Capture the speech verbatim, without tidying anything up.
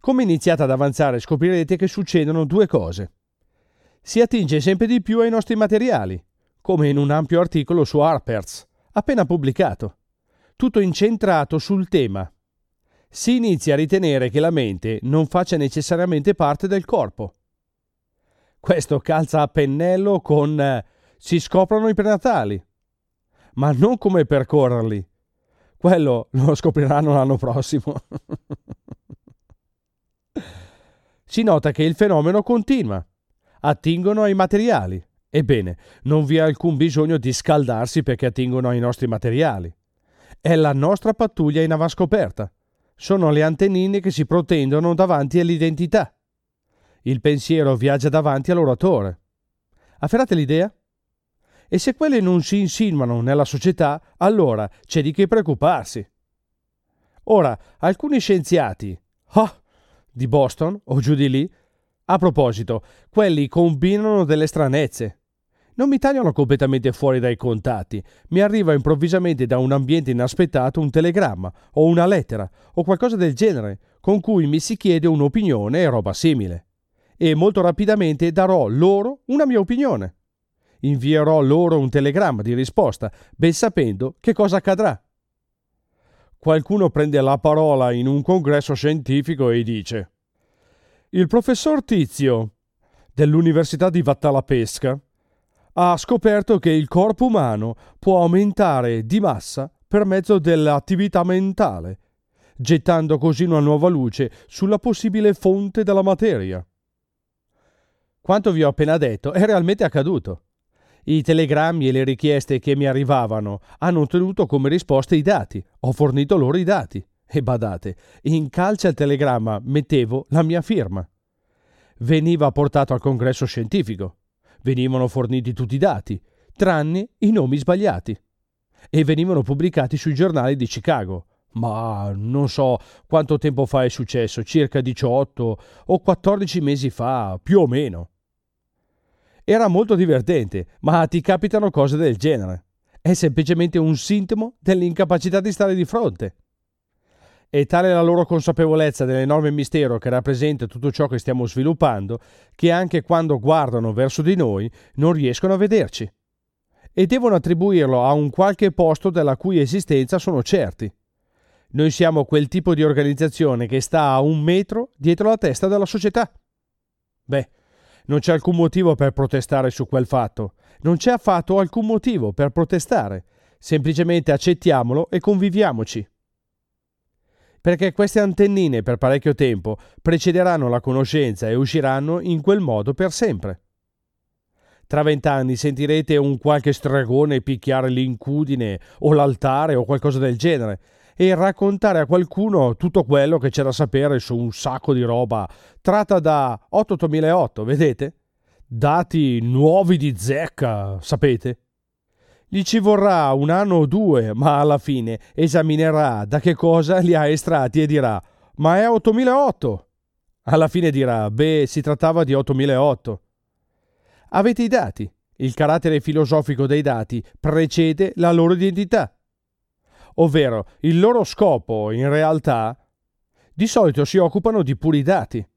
Come iniziate ad avanzare scoprirete che succedono due cose. Si attinge sempre di più ai nostri materiali, come in un ampio articolo su Harper's, appena pubblicato, tutto incentrato sul tema. Si inizia a ritenere che la mente non faccia necessariamente parte del corpo. Questo calza a pennello con eh, si scoprono i prenatali, ma non come percorrerli. Quello lo scopriranno l'anno prossimo. Si nota che il fenomeno continua. Attingono ai materiali. Ebbene, non vi è alcun bisogno di scaldarsi perché attingono ai nostri materiali. È la nostra pattuglia in avanscoperta. Sono le antennine che si protendono davanti all'identità. Il pensiero viaggia davanti all'oratore. Afferrate l'idea? E se quelle non si insinuano nella società, allora c'è di che preoccuparsi. Ora, alcuni scienziati, oh, di Boston o giù di lì, a proposito, quelli combinano delle stranezze. Non mi tagliano completamente fuori dai contatti. Mi arriva improvvisamente da un ambiente inaspettato un telegramma o una lettera o qualcosa del genere con cui mi si chiede un'opinione e roba simile. E molto rapidamente darò loro una mia opinione. Invierò loro un telegramma di risposta, ben sapendo che cosa accadrà. Qualcuno prende la parola in un congresso scientifico e dice: il professor Tizio dell'Università di Vattalapesca ha scoperto che il corpo umano può aumentare di massa per mezzo dell'attività mentale, gettando così una nuova luce sulla possibile fonte della materia. Quanto vi ho appena detto è realmente accaduto. I telegrammi e le richieste che mi arrivavano hanno ottenuto come risposta i dati. Ho fornito loro i dati. E badate, in calce al telegramma mettevo la mia firma. Veniva portato al congresso scientifico. Venivano forniti tutti i dati, tranne i nomi sbagliati. E venivano pubblicati sui giornali di Chicago. Ma non so quanto tempo fa è successo, circa diciotto o quattordici mesi fa, più o meno. Era molto divertente, ma ti capitano cose del genere. È semplicemente un sintomo dell'incapacità di stare di fronte. È tale la loro consapevolezza dell'enorme mistero che rappresenta tutto ciò che stiamo sviluppando, che anche quando guardano verso di noi non riescono a vederci. E devono attribuirlo a un qualche posto della cui esistenza sono certi. Noi siamo quel tipo di organizzazione che sta a un metro dietro la testa della società. Beh, non c'è alcun motivo per protestare su quel fatto. Non c'è affatto alcun motivo per protestare. Semplicemente accettiamolo e conviviamoci. Perché queste antennine per parecchio tempo precederanno la conoscenza e usciranno in quel modo per sempre. Tra vent'anni sentirete un qualche stregone picchiare l'incudine o l'altare o qualcosa del genere e raccontare a qualcuno tutto quello che c'è da sapere su un sacco di roba tratta da ottomilaotto, vedete? Dati nuovi di zecca, sapete? Gli ci vorrà un anno o due, ma alla fine esaminerà da che cosa li ha estratti e dirà: ma è ottomilaotto. Alla fine dirà: beh, si trattava di ottomilaotto. Avete i dati. Il carattere filosofico dei dati precede la loro identità. Ovvero, il loro scopo, in realtà, di solito si occupano di puri dati.